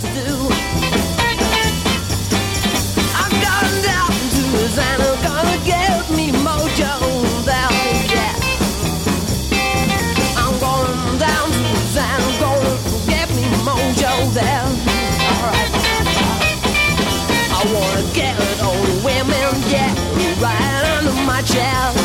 to do. I'm going down to Louisiana, gonna get me mojo down, yeah. I'm going down to Louisiana, gonna get me mojo there. Alright. I wanna get it on women, yeah, right under my chair.